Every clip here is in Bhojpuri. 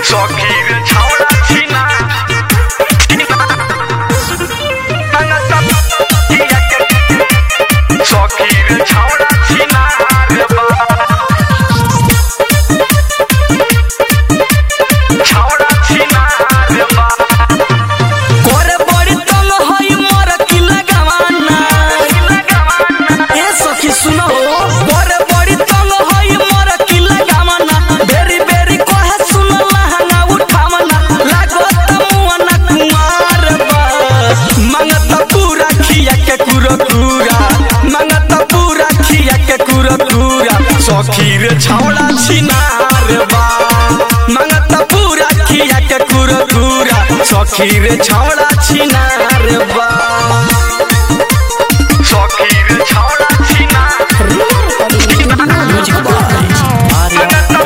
Sokir chhauda china Sokir chhauda china re ba chhauda china re ba करे बड़ी तंग हई मोर की लगावाना ए सखी सुनो करे बड़ी तंग हई मोर की लगावाना बेरी बेरी कहे सुन लहंगा उठावना लागत मुआना कुमार बा मंगत पूरा खिया के कुरकुरा मंगत पूरा खिया के कुरकुरा सखीर छौड़ा छिनार बा मंगत पूरा खिया के कुरकुरा सखीर छौड़ा छिनार बा Sokir chhauda china music by Arya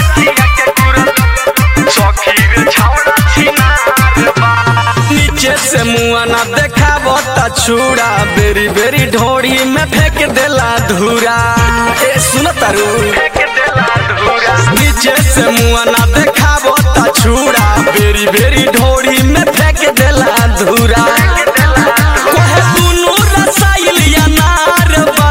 Sokir chhauda china re ba नीचे से मुआ ना देखाबो त छुड़ा बेरी बेरी ढोड़ी में फेंक देला धूरा ए सुन तारू ek dela dhura नीचे से मुआ ना देखाबो त छुड़ा बेरी बेरी ढोड़ी में फेंक देला धूरा कोहे दुनु रसाइल या नार बा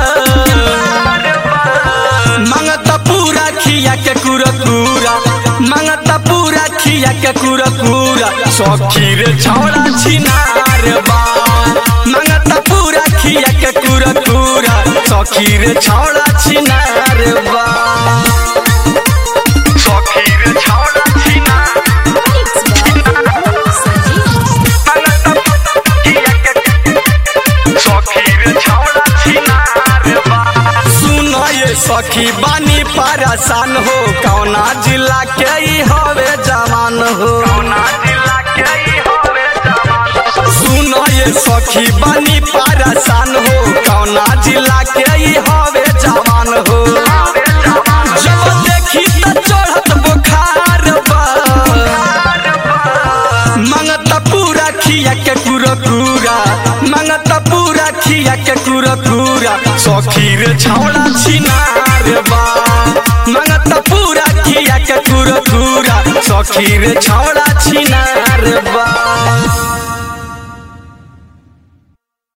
मंगत पूरा खिया के कुरकुरा मंगत पूरा खिया के कुरकुरा सखीर छौड़ा छिनार बा मंगत पूरा खिया के कुरकुरा सखीर छौड़ा छिनार बा Sokir chhauda china Sokir chhauda china re ba सुनो ये सखी बानी परेशान हो कौना जिला के ही हवे जवान हो Kauna dila ke hi hove jawan सुनो ये सखी बानी परेशान हो कौना जिला के ही हवे जवान हो जब देखी त चढ़त बुखार बा मंगत पूरा खिया के कुरकुरा मंगत पूरा खिया के कुरकुरा सखीर छौड़ा छिनार बा मंगत पूरा खिया के कुरकुरा सखीर छौड़ा छिनार बा